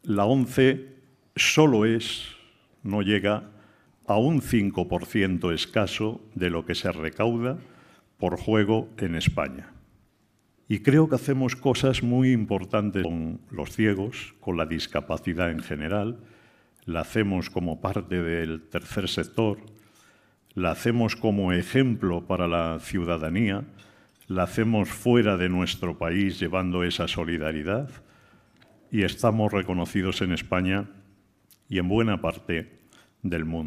la ONCE solo no llega a un 5% escaso de lo que se recauda por juego en España. Y creo que hacemos cosas muy importantes con los ciegos, con la discapacidad en general, la hacemos como parte del tercer sector, la hacemos como ejemplo para la ciudadanía, la hacemos fuera de nuestro país llevando esa solidaridad y estamos reconocidos en España y en buena parte del mundo.